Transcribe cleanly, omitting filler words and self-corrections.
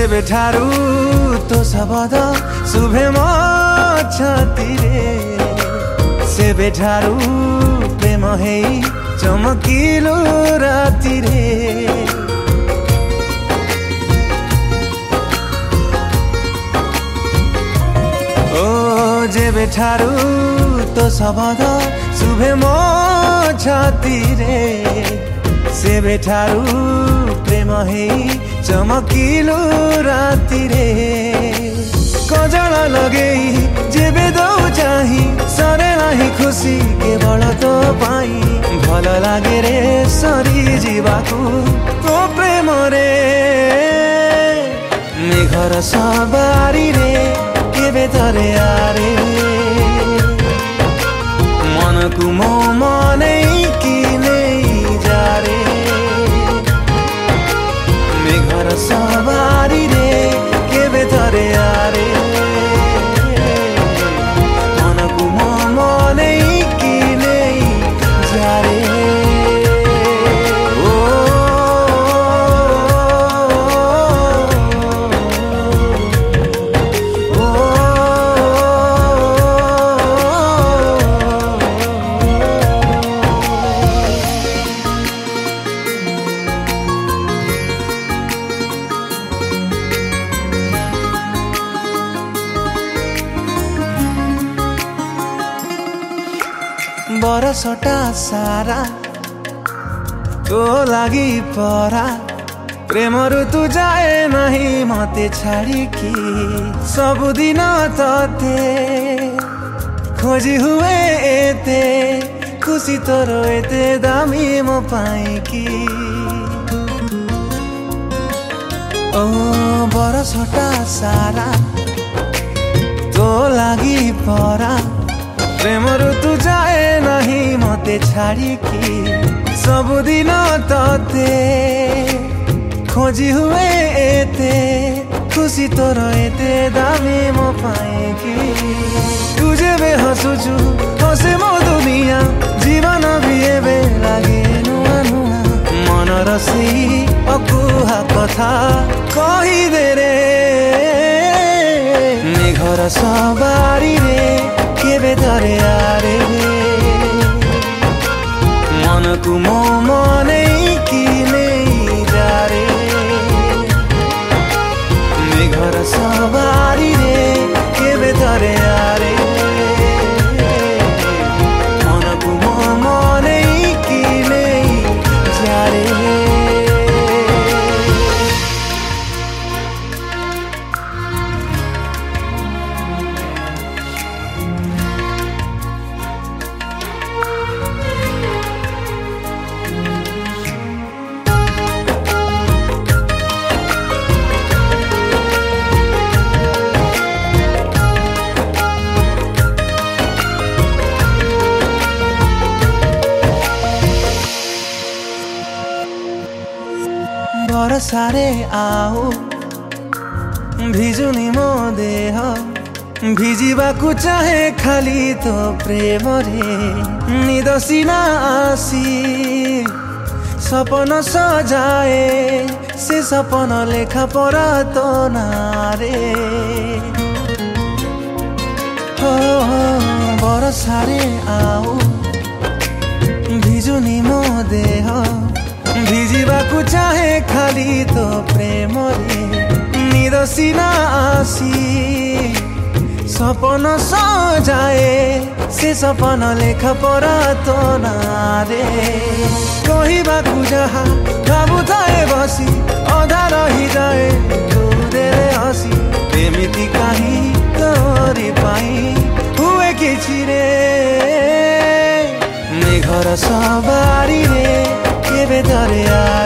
जेबे ठारू तो शब्द शुभे मो छातीरे सेबे ठारू प्रेम है चमकिलो रातिरे ओ जेबे ठारू तो शब्द शुभे मो छातीरे सेबे ठारू प्रेम है चमकिलो रातिरे कजल लगे जेबे दौ चाही सरे नाही खुशी केवल तो पाई भल लागे रे सरी जीवाकू तो प्रेम रे मेघर सवारी रे केबे तरे आरे मन को मो मनै कि नहीं जा रे मेघर सवारी रे केबे तरे आरे मन को मो मनै कि नहीं जा रे बरसटा सारा तो लागी परा प्रेम ऋतु जाए नहीं मते छाड़ी की सबुदिन तते खोजी हुए एते खुशी तोर एते दामी मो पाई की ओ बरसटा सारा तो लागी परा प्रेम ऋतु जाए नहीं मते छाड़ी की सबुदिन तते खोजी हुए एते खुशी तोर एते दामी मो पाएकी तुझे बे हसुचु हसे मो दुनिया जीवन भी एबे लागे नुआ नुआ मन रसी अकुहा कथा कही दे रे मेघर सवारी रे केबे तरे आरे मन को मो मनै कि नहीं जा रे मेघर सवारी रे केबे तरे आरे मन को मो मनै कि नहीं जा रे बरसारे आओ भिजुनी मो देह भिजिबाकू चाहे खाली तो प्रेम रे निद सिना आसी सपन सजाए से सपन लेखा परा तो नारे हो बरसारे आओ भिजुनी मो देह भिजिबाकू चाहे खाली तो प्रेम रे निद सिना आसी सपन सजाए से सपन लेख परा तो नारे कहबाकू जहा भावु थाए बसी अधा रही जाए दूरे हसी एमिति कहीं तोरी पाई हुए किछि रे मेघर सवारी रे केबे तरे आ